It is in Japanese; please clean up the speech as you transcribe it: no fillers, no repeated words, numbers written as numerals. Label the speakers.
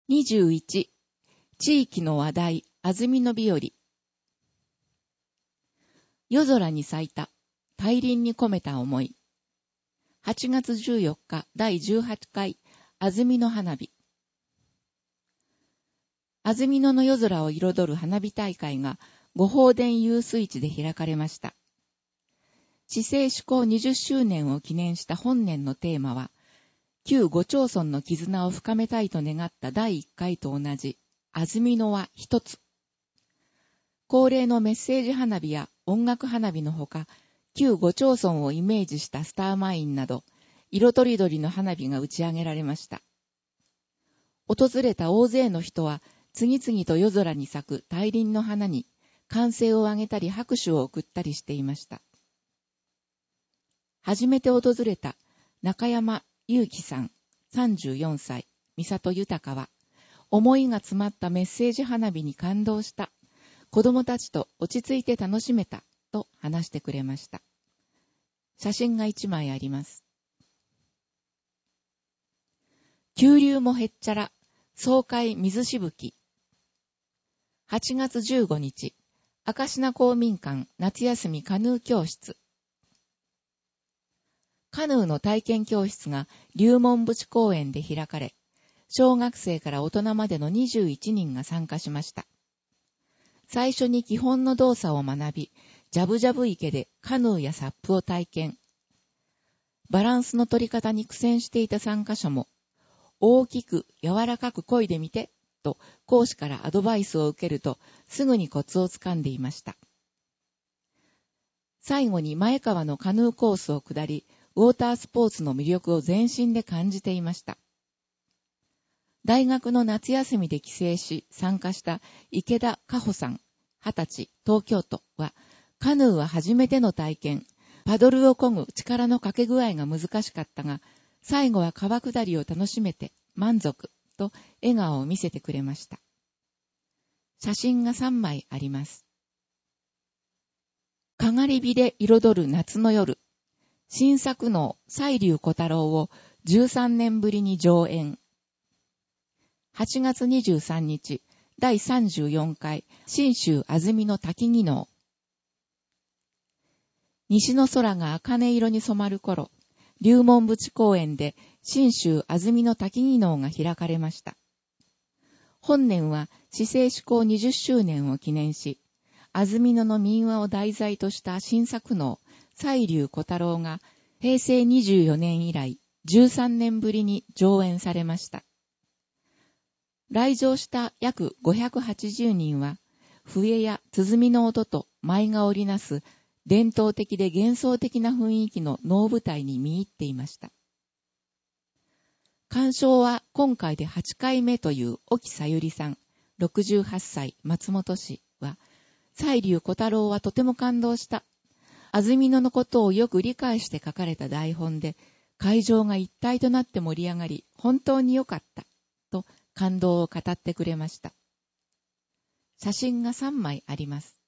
Speaker 1: 21、地域の話題、安曇野日和。夜空に咲いた、大輪に込めた思い。8月14日、第18回、安曇野花火。安曇野の夜空を彩る花火大会が、御法殿湧水地で開かれました。市政施行20周年を記念した本年のテーマは、旧5町村の絆を深めたいと願った第1回と同じ、安曇野は一つ。恒例のメッセージ花火や音楽花火のほか、旧5町村をイメージしたスターマインなど、色とりどりの花火が打ち上げられました。訪れた大勢の人は、次々と夜空に咲く大輪の花に、歓声を上げたり拍手を送ったりしていました。初めて訪れた中山祐樹さん、34歳、三里豊は、思いが詰まったメッセージ花火に感動した。子供たちと落ち着いて楽しめた、と話してくれました。写真が1枚あります。急流もへっちゃら、爽快水しぶき。8月15日、明石名公民館夏休みカヌー教室。カヌーの体験教室が龍門淵公園で開かれ、小学生から大人までの21人が参加しました。最初に基本の動作を学び、ジャブジャブ池でカヌーやサップを体験。バランスの取り方に苦戦していた参加者も、大きく柔らかく漕いでみて、と講師からアドバイスを受けると、すぐにコツをつかんでいました。最後に前川のカヌーコースを下り、ウォータースポーツの魅力を全身で感じていました。大学の夏休みで帰省し参加した池田香穂さん、20歳、東京都は、カヌーは初めての体験、パドルを漕ぐ力のかけ具合が難しかったが、最後は川下りを楽しめて満足と笑顔を見せてくれました。写真が3枚あります。かがり火で彩る夏の夜。新作能西流小太郎を13年ぶりに上演。8月23日、第34回信州安曇野滝技能。西の空が茜色に染まる頃、龍門淵公園で信州安曇野滝技能が開かれました。本年は市政施行20周年を記念し、安曇野の民話を題材とした新作能西流小太郎が平成24年以来13年ぶりに上演されました。来場した約580人は、笛や鼓の音と舞が織りなす伝統的で幻想的な雰囲気の能舞台に見入っていました。鑑賞は今回で8回目という沖さゆりさん、68歳、松本市は、西流小太郎はとても感動した。安曇野のことをよく理解して書かれた台本で、会場が一体となって盛り上がり、本当に良かった、と感動を語ってくれました。写真が3枚あります。